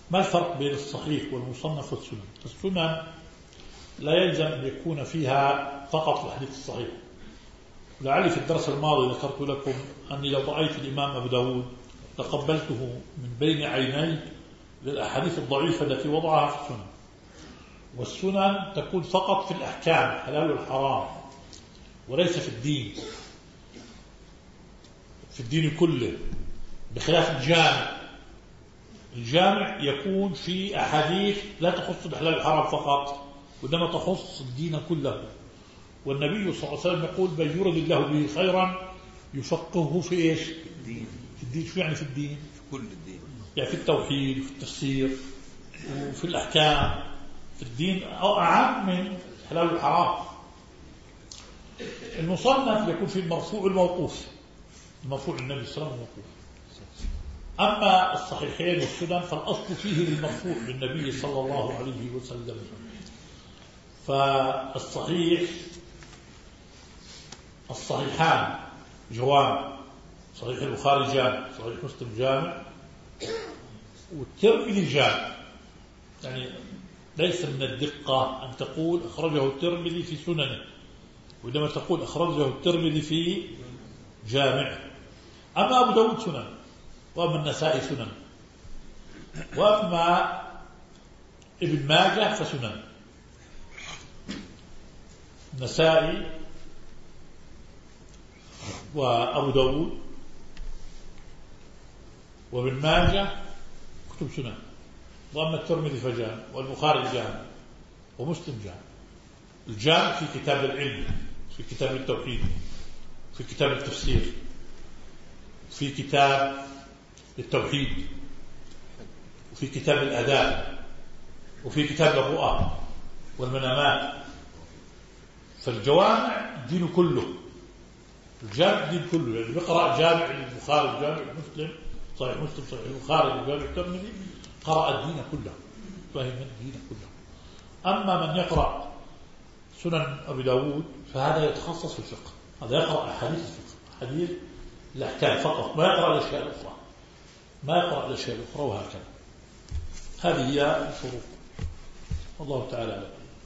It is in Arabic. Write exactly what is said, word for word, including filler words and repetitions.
ما الفرق بين الصحيح والمصنف والسنن؟ السنن لا يلزم أن يكون فيها فقط الحديث الصحيح. لعلي في الدرس الماضي ذكرت لكم أني لو رأيت الإمام أبو داود تقبلته من بين عيني للأحاديث الضعيفة التي وضعها في السنن. والسنن تكون فقط في الأحكام الحلال والحرام وليس في الدين، في الدين كله، بخلاف الجامع. الجامع يكون في أحاديث لا تخص الحلال والحرام فقط وإنما تخص الدين كله. والنبي صلى الله عليه وسلم يقول بل يرد الله به خيرا يفقهه في إيش؟ في الدين. في الدين شو يعني في الدين؟ في كل الدين، يعني في التوحيد وفي التفسير وفي الأحكام، في الدين أو أعم من الحلال والحرام. المصنف يكون في المرفوع والموقوف، المرفوع النبي صلى الله عليه وسلم والموقوف. أما الصحيحين والسنن فالأصل فيه للمرفوع للنبي صلى الله عليه وسلم. فالصحيح الصحيحان جوامع، صحيح البخاري جامع، صحيح مسلم جامع، والترمذي جامع. يعني ليس من الدقة أن تقول أخرجه الترمذي في سننه، وإنما تقول أخرجه الترمذي في جامع. أما أبو داود سنن، وأما النسائي سنن، وأما ابن ماجه فسنن. النسائي وأبو داود وابن ماجه كتب سنن، وأما الترمذي فجامع، والبخاري جامع، ومسلم جامع. الجامع في كتاب العلم، في كتاب التوحيد، في كتاب التفسير، في كتاب التوحيد، وفي كتاب الأداء، وفي كتاب الرؤى والمنامات. فالجوامع الدين كله، الجامع الدين كله. يعني بقرأ جامع البخاري وجامع مسلم، صحيح مسلم صحيح البخاري وجامع الترمذي، قرأ الدين كله، فهم الدين كله. أما من يقرأ سنن أبي داود فهذا يتخصص في الفقه، هذا يقرأ أحاديث الفقه، حديث الأحكام فقط، ما يقرأ الأشياء الأخرى، ما يقرأ الأشياء الأخرى، وهكذا. هذه هي الفروق. والله تعالى أعلم.